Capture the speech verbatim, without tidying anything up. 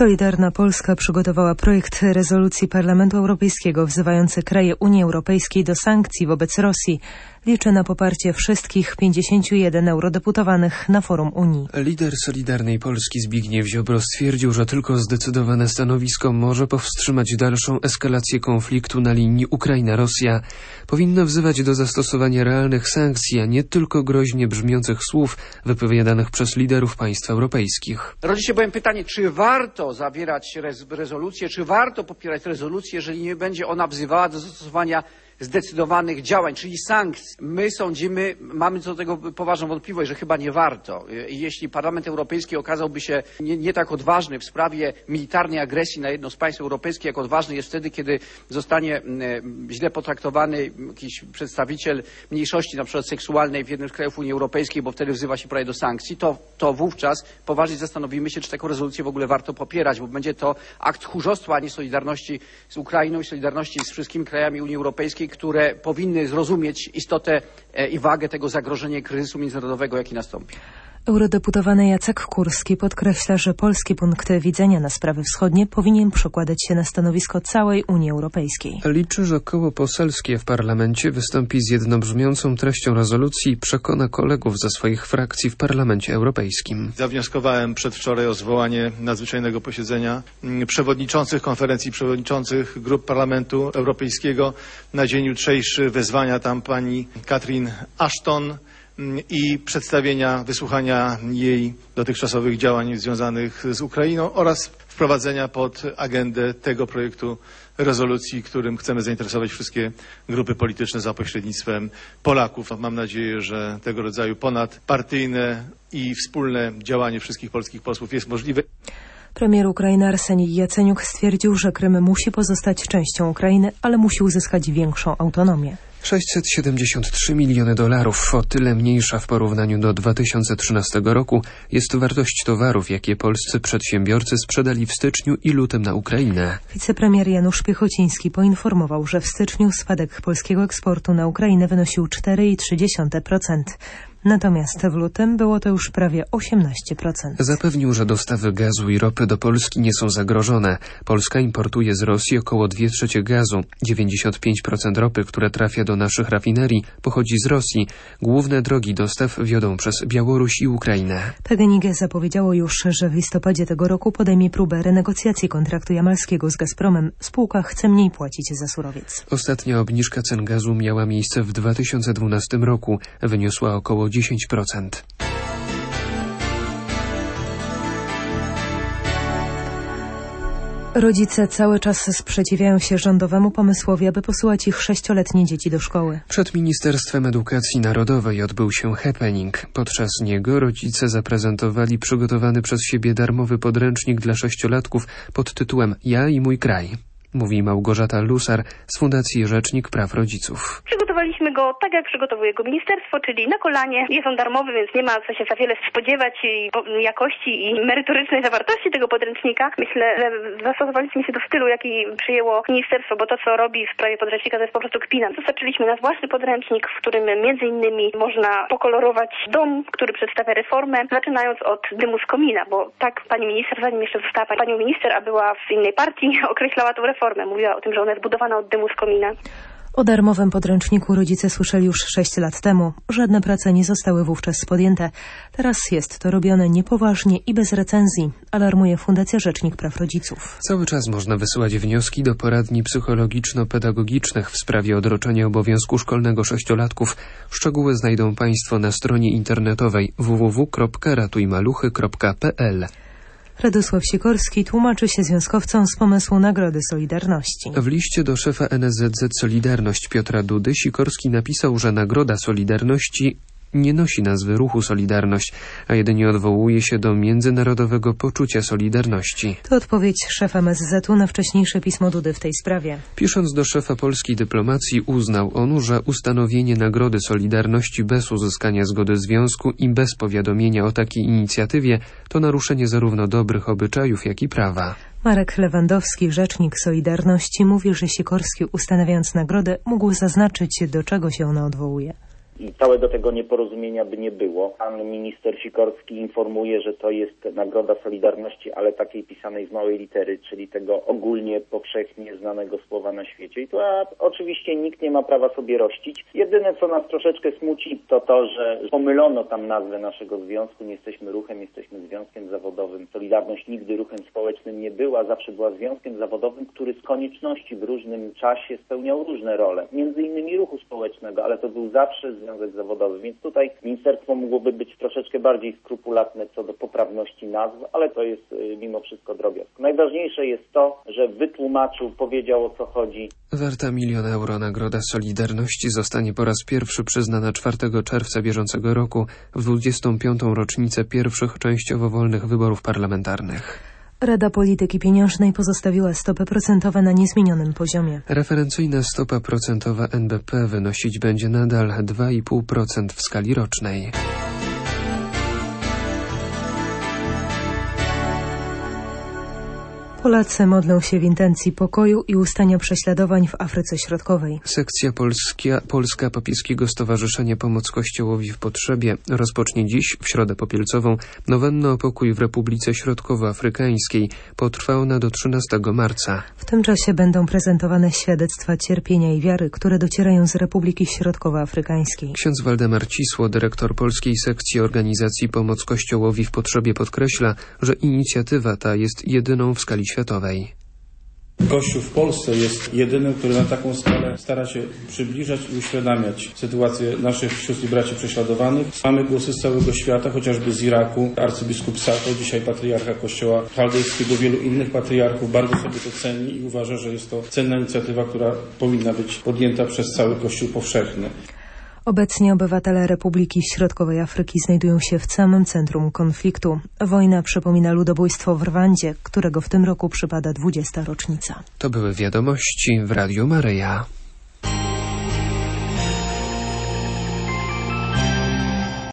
Solidarna Polska przygotowała projekt rezolucji Parlamentu Europejskiego wzywający kraje Unii Europejskiej do sankcji wobec Rosji. Liczy na poparcie wszystkich pięćdziesięciu jeden eurodeputowanych na forum Unii. Lider Solidarnej Polski Zbigniew Ziobro stwierdził, że tylko zdecydowane stanowisko może powstrzymać dalszą eskalację konfliktu na linii Ukraina-Rosja. Powinno wzywać do zastosowania realnych sankcji, a nie tylko groźnie brzmiących słów wypowiadanych przez liderów państw europejskich. Rodzi się bowiem pytanie, czy warto zawierać rez rezolucję, czy warto popierać rezolucję, jeżeli nie będzie ona wzywała do zastosowania zdecydowanych działań, czyli sankcji. My sądzimy, mamy co do tego poważną wątpliwość, że chyba nie warto. Jeśli Parlament Europejski okazałby się nie, nie tak odważny w sprawie militarnej agresji na jedno z państw europejskich, jak odważny jest wtedy, kiedy zostanie źle potraktowany jakiś przedstawiciel mniejszości, na przykład seksualnej w jednym z krajów Unii Europejskiej, bo wtedy wzywa się prawie do sankcji, to, to wówczas poważnie zastanowimy się, czy taką rezolucję w ogóle warto popierać, bo będzie to akt tchórzostwa, a nie solidarności z Ukrainą i solidarności z wszystkimi krajami Unii Europejskiej, które powinny zrozumieć istotę i wagę tego zagrożenia i kryzysu międzynarodowego, jaki nastąpi. Eurodeputowany Jacek Kurski podkreśla, że polski punkt widzenia na sprawy wschodnie powinien przekładać się na stanowisko całej Unii Europejskiej. Liczy, że koło poselskie w parlamencie wystąpi z jednobrzmiącą treścią rezolucji i przekona kolegów ze swoich frakcji w Parlamencie Europejskim. Zawnioskowałem przedwczoraj o zwołanie nadzwyczajnego posiedzenia przewodniczących konferencji, przewodniczących grup Parlamentu Europejskiego na dzień jutrzejszy, wezwania tam pani Catherine Ashton i przedstawienia, wysłuchania jej dotychczasowych działań związanych z Ukrainą oraz wprowadzenia pod agendę tego projektu rezolucji, którym chcemy zainteresować wszystkie grupy polityczne za pośrednictwem Polaków. Mam nadzieję, że tego rodzaju ponadpartyjne i wspólne działanie wszystkich polskich posłów jest możliwe. Premier Ukrainy Arsenij Jaceniuk stwierdził, że Krym musi pozostać częścią Ukrainy, ale musi uzyskać większą autonomię. sześćset siedemdziesiąt trzy miliony dolarów, o tyle mniejsza w porównaniu do dwa tysiące trzynastego roku, jest wartość towarów, jakie polscy przedsiębiorcy sprzedali w styczniu i lutym na Ukrainę. Wicepremier Janusz Piechociński poinformował, że w styczniu spadek polskiego eksportu na Ukrainę wynosił cztery przecinek trzy procent. Natomiast w lutym było to już prawie osiemnaście procent. Zapewnił, że dostawy gazu i ropy do Polski nie są zagrożone. Polska importuje z Rosji około dwie trzecie gazu. dziewięćdziesiąt pięć procent ropy, które trafia do naszych rafinerii, pochodzi z Rosji. Główne drogi dostaw wiodą przez Białoruś i Ukrainę. P G N iG zapowiedziało już, że w listopadzie tego roku podejmie próbę renegocjacji kontraktu jamalskiego z Gazpromem. Spółka chce mniej płacić za surowiec. Ostatnia obniżka cen gazu miała miejsce w dwa tysiące dwunastym roku. Wyniosła około dziesięć procent. Rodzice cały czas sprzeciwiają się rządowemu pomysłowi, aby posyłać ich sześcioletnie dzieci do szkoły. Przed Ministerstwem Edukacji Narodowej odbył się happening. Podczas niego rodzice zaprezentowali przygotowany przez siebie darmowy podręcznik dla sześciolatków pod tytułem Ja i mój kraj. Mówi Małgorzata Lusar z Fundacji Rzecznik Praw Rodziców. Przygotowaliśmy go tak, jak przygotowuje go ministerstwo, czyli na kolanie. Jest on darmowy, więc nie ma co się za wiele spodziewać jakości i merytorycznej zawartości tego podręcznika. Myślę, że zastosowaliśmy się do stylu, jaki przyjęło ministerstwo, bo to, co robi w sprawie podręcznika, to jest po prostu kpina. Dostarczyliśmy nasz własny podręcznik, w którym między innymi można pokolorować dom, który przedstawia reformę, zaczynając od dymu z komina, bo tak pani minister, zanim jeszcze została panią minister, a była w innej partii, określała tę reformę. Mówiła o tym, że ona jest budowana od dymu z komina. O darmowym podręczniku rodzice słyszeli już sześć lat temu. Żadne prace nie zostały wówczas podjęte. Teraz jest to robione niepoważnie i bez recenzji, alarmuje Fundacja Rzecznik Praw Rodziców. Cały czas można wysyłać wnioski do poradni psychologiczno-pedagogicznych w sprawie odroczenia obowiązku szkolnego sześciolatków. Szczegóły znajdą Państwo na stronie internetowej w w w kropka ratujmaluchy kropka p l. Radosław Sikorski tłumaczy się związkowcom z pomysłu Nagrody Solidarności. W liście do szefa N S Z Z Solidarność Piotra Dudy Sikorski napisał, że Nagroda Solidarności nie nosi nazwy ruchu Solidarność, a jedynie odwołuje się do międzynarodowego poczucia solidarności. To odpowiedź szefa M S Z u na wcześniejsze pismo Dudy w tej sprawie. Pisząc do szefa polskiej dyplomacji, uznał on, że ustanowienie Nagrody Solidarności bez uzyskania zgody związku i bez powiadomienia o takiej inicjatywie to naruszenie zarówno dobrych obyczajów, jak i prawa. Marek Lewandowski, rzecznik Solidarności, mówi, że Sikorski, ustanawiając nagrodę, mógł zaznaczyć, do czego się ona odwołuje. i całego tego nieporozumienia by nie było. Pan minister Sikorski informuje, że to jest Nagroda Solidarności, ale takiej pisanej z małej litery, czyli tego ogólnie, powszechnie znanego słowa na świecie. I tu a, oczywiście nikt nie ma prawa sobie rościć. Jedyne, co nas troszeczkę smuci, to to, że pomylono tam nazwę naszego związku. Nie jesteśmy ruchem, jesteśmy związkiem zawodowym. Solidarność nigdy ruchem społecznym nie była, zawsze była związkiem zawodowym, który z konieczności w różnym czasie spełniał różne role. Między innymi ruchu społecznego, ale to był zawsze związek zawodowy. Więc tutaj ministerstwo mogłoby być troszeczkę bardziej skrupulatne co do poprawności nazw, ale to jest y, mimo wszystko drobiazg. Najważniejsze jest to, że wytłumaczył, powiedział, o co chodzi. Warta milion euro Nagroda Solidarności zostanie po raz pierwszy przyznana czwartego czerwca bieżącego roku w dwudziestą piątą rocznicę pierwszych częściowo wolnych wyborów parlamentarnych. Rada Polityki Pieniężnej pozostawiła stopy procentowe na niezmienionym poziomie. Referencyjna stopa procentowa N B P wynosić będzie nadal dwa i pół procent w skali rocznej. Polacy modlą się w intencji pokoju i ustania prześladowań w Afryce Środkowej. Sekcja Polskia, Polska Papieskiego Stowarzyszenia Pomoc Kościołowi w Potrzebie rozpocznie dziś, w Środę Popielcową, nowennę o pokój w Republice Środkowoafrykańskiej. Potrwa ona do trzynastego marca. W tym czasie będą prezentowane świadectwa cierpienia i wiary, które docierają z Republiki Środkowoafrykańskiej. Ksiądz Waldemar Cisło, dyrektor Polskiej Sekcji Organizacji Pomoc Kościołowi w Potrzebie, podkreśla, że inicjatywa ta jest jedyną w skali światowej. Kościół w Polsce jest jedynym, który na taką skalę stara się przybliżać i uświadamiać sytuację naszych sióstr i braci prześladowanych. Mamy głosy z całego świata, chociażby z Iraku. Arcybiskup Sato, dzisiaj patriarcha Kościoła Chaldejskiego, wielu innych patriarchów bardzo sobie to ceni i uważa, że jest to cenna inicjatywa, która powinna być podjęta przez cały Kościół powszechny. Obecnie obywatele Republiki Środkowej Afryki znajdują się w samym centrum konfliktu. Wojna przypomina ludobójstwo w Rwandzie, którego w tym roku przypada dwudziesta rocznica. To były wiadomości w Radiu Maryja.